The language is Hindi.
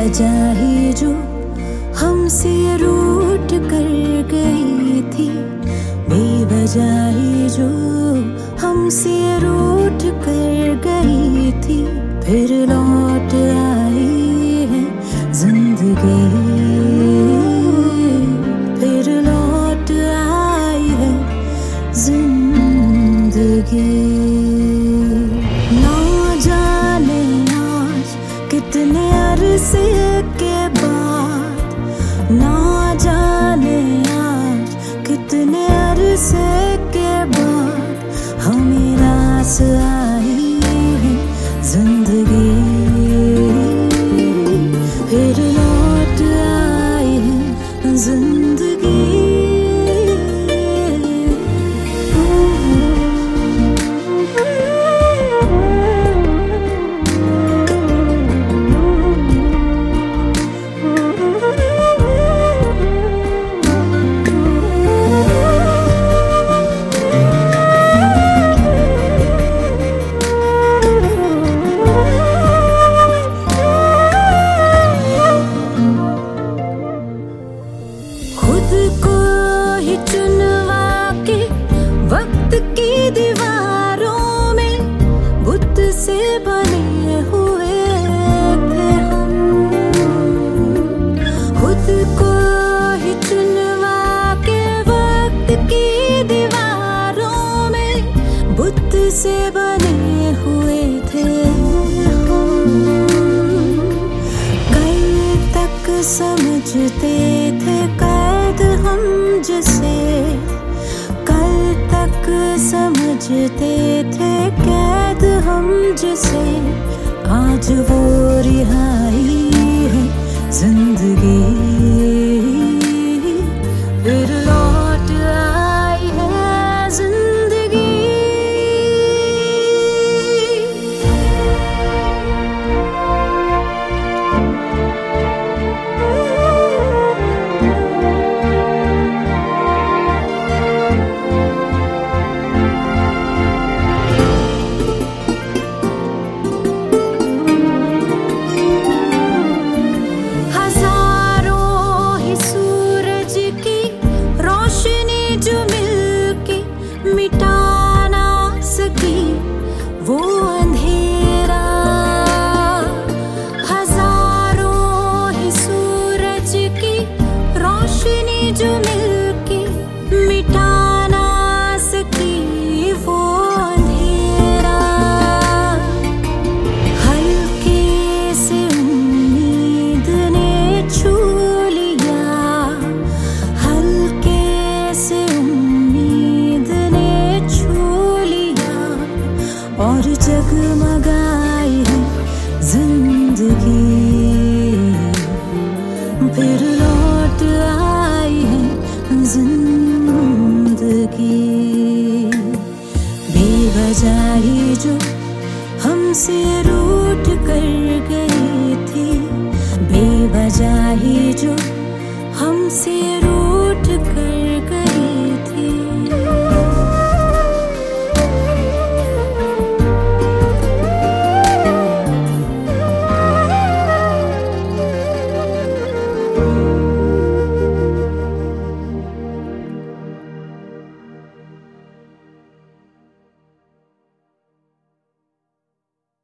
बेवजह ही जो हमसे रूठ कर गई थी, बेवजह ही जो हमसे रूठ कर गई थी, फिर लौट आई है जिंदगी, फिर लौट आई है जिंदगी। ना जाने आज कितने अरसे के बाद, ना जाने आज कितने अरसे के बाद हमें रास आई है जिंदगी, फिर लौट आई है जिंदगी। वक्त की दीवारों में बुत से बने हुए थे हम, खुद को ही चुनवा के वक्त की दीवारों में बुत से बने हुए थे हम। कल तक समझते थे कैद हम जिसे, समझते थे कैद हम जिसे, आज वो रिहाई है जिंदगी, फिर लौट आई है जिंदगी। मिटा ना सकी वो अंधेरा, हजारों ही सूरज की रोशनी जो मिलके मिटा ना सकी वो अंधेरा। हल्के से उम्मीद ने छू लिया, हल्के से और जगमगाई है जिंदगी, फिर लौट आई है जिंदगी। बेवजह ही जो हमसे रूठ कर गई थी, बेवजह ही जो हमसे